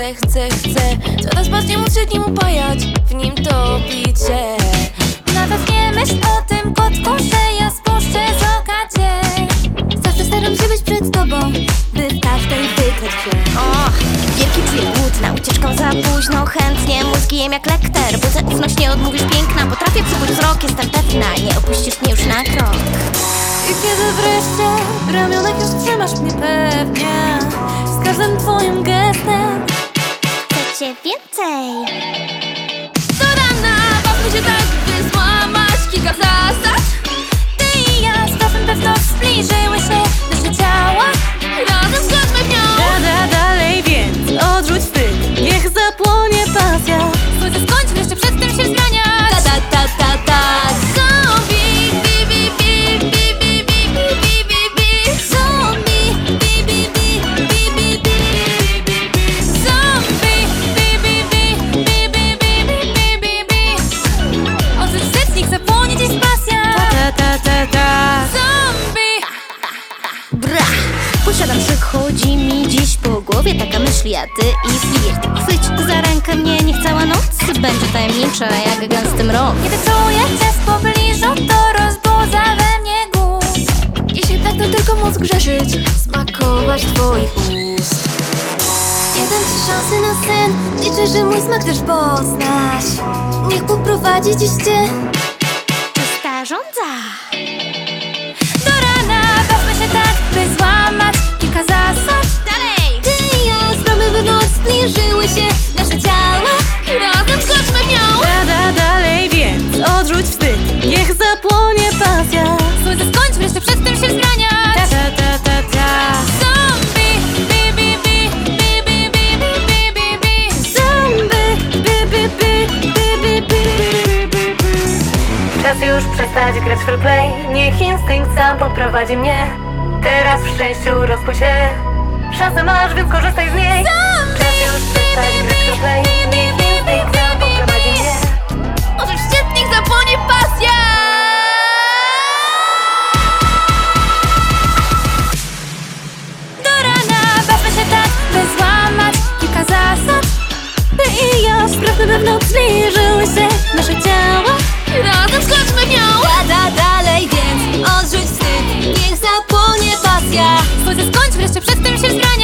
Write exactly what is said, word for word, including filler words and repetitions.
chcę, chcę, chcę coraz bardziej móc się nim upajać, w nim topić się. Nawet nie myśl o tym, kotku, że ja spuszczę z oka cię. Zawsze staram się być przed tobą, by w każdej wygrać się. O, wielki czuję głód, na ucieczkę za późno. Chętnie mózgi jem jak lekter. Budzę ufność, nie odmówisz piękna. Potrafię przykuć wzrok, jestem pewna, nie opuścisz mnie już na krok. I kiedy wreszcie w ramionach już trzymasz mnie pewnie, z każdym twoim gestem Chcę cię więcej. do rana bawmy się tak, by złamać kilka zasad. Ty i ja z czasem pewność zbliżyły się. Nasze ciała Razem zgodźmy w nią. Rada dalej, więc odrzuć wstyd, niech zapłonie pasja. Słońce skończy jeszcze przed tym się zmieniać. Ta ta ta ta ta. Zombie, bi bi bi bi bi bi bi bi bi. Zombie, bi bi bi bi bi bi bi bi. Zombie, bi bi bi bi bi bi bi bi bi. Odrzuć wstyd, niech zapłonie dziś pasja. Ta ta ta ta. Zombie. bra. Posiadam, przychodzi mi dziś po głowie taka myśl, ja, ty i flirt. Chwyć za rękę mnie, niech cała noc będzie tajemnicza jak gęsty mrok. Kiedy czuję cię w pobliżu, to rozbudza we mnie głód. Jeśli tak, to tylko móc grzeszyć, smakować twoich ust. Nie dam ci szansy na sen, liczę, że mój smak też poznasz. Niech poprowadzi dziś cię Czysta żądza. do rana. Bawmy się tak, by złamać kilka zasad. Dalej! Ty i ja znamy we noc, zbliżyły się nasze ciała. Razem skoczmy w nią. Rada dalej, więc odrzuć wstyd, niech zapłonie pasja. Słońce skończy wreszcie przed tym się Ta wzbraniać. ta ta ta ta. Zombie, bi bi bi bi bi bi bi bi bi. Zombie, by by by by by by by by. Czas już przestać grać fair play, niech instynkt sam poprowadzi mnie. Teraz w szczęściu rozkuj się, szansę masz, więc korzystaj z niej. Czas już przestać grać fair play, niech instynkt sam poprowadzi mnie. Może wściekł, niech zapłonie pasja. Do rana bawmy się tak, by złamać kilka zasad. Ty i ja sprawmy wewnątrz, zbliżyły się nasze ciała. Razem skoczmy w nią. Lada dalej, więc odrzuć wstyd, niech zapłonie pasja. Słońce skończy wreszcie przed tym się wzbraniać.